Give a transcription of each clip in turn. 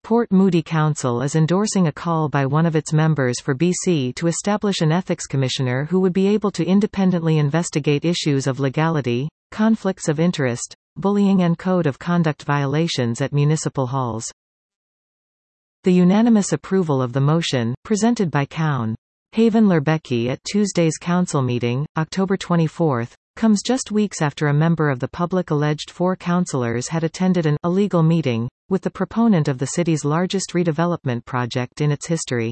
Port Moody Council is endorsing a call by one of its members for BC to establish an ethics commissioner who would be able to independently investigate issues of legality, conflicts of interest, bullying and code of conduct violations at municipal halls. The unanimous approval of the motion, presented by Count Haven Lerbecki at Tuesday's council meeting, October 24, comes just weeks after a member of the public alleged 4 councillors had attended an illegal meeting with the proponent of the city's largest redevelopment project in its history.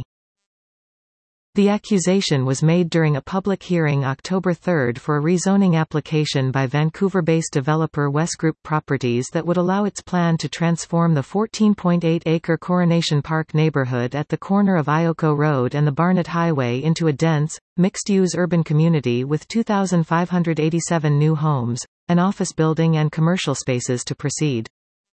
The accusation was made during a public hearing October 3 for a rezoning application by Vancouver-based developer Westgroup Properties that would allow its plan to transform the 14.8-acre Coronation Park neighbourhood at the corner of Ioko Road and the Barnett Highway into a dense, mixed-use urban community with 2,587 new homes, an office building and commercial spaces to proceed.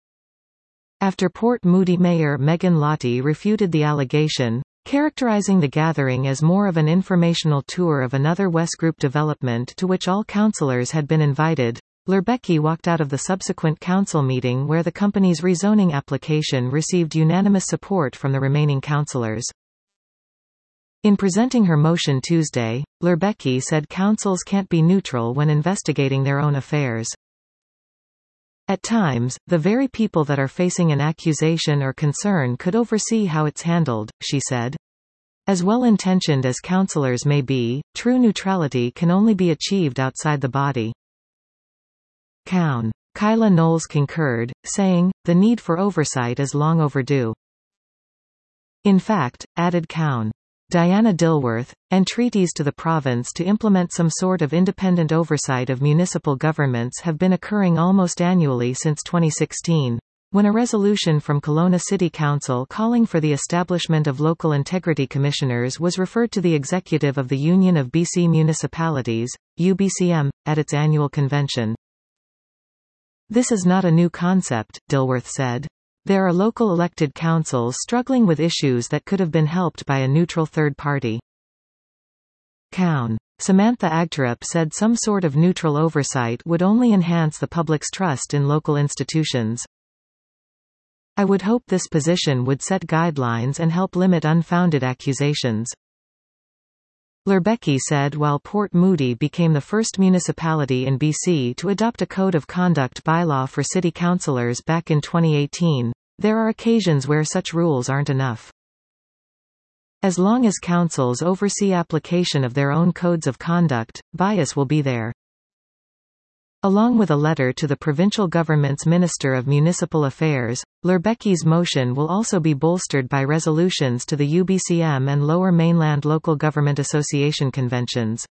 After Port Moody Mayor Megan Lottie refuted the allegation, characterizing the gathering as more of an informational tour of another Westgroup development to which all councillors had been invited, Lerbecki walked out of the subsequent council meeting where the company's rezoning application received unanimous support from the remaining councillors. In presenting her motion Tuesday, Lerbecki said councils can't be neutral when investigating their own affairs. At times, the very people that are facing an accusation or concern could oversee how it's handled, she said. As well-intentioned as councillors may be, true neutrality can only be achieved outside the body. Count Kyla Knowles concurred, saying, "The need for oversight is long overdue." In fact, added Count Diana Dilworth, entreaties to the province to implement some sort of independent oversight of municipal governments have been occurring almost annually since 2016, when a resolution from Kelowna City Council calling for the establishment of local integrity commissioners was referred to the executive of the Union of BC Municipalities, UBCM, at its annual convention. "This is not a new concept," Dilworth said. "There are local elected councils struggling with issues that could have been helped by a neutral third party." Count Samantha Agterup said some sort of neutral oversight would only enhance the public's trust in local institutions. "I would hope this position would set guidelines and help limit unfounded accusations." Lerbecki said while Port Moody became the first municipality in BC to adopt a code of conduct bylaw for city councillors back in 2018, there are occasions where such rules aren't enough. As long as councils oversee application of their own codes of conduct, bias will be there. Along with a letter to the provincial government's Minister of Municipal Affairs, Lerbecki's motion will also be bolstered by resolutions to the UBCM and Lower Mainland Local Government Association conventions.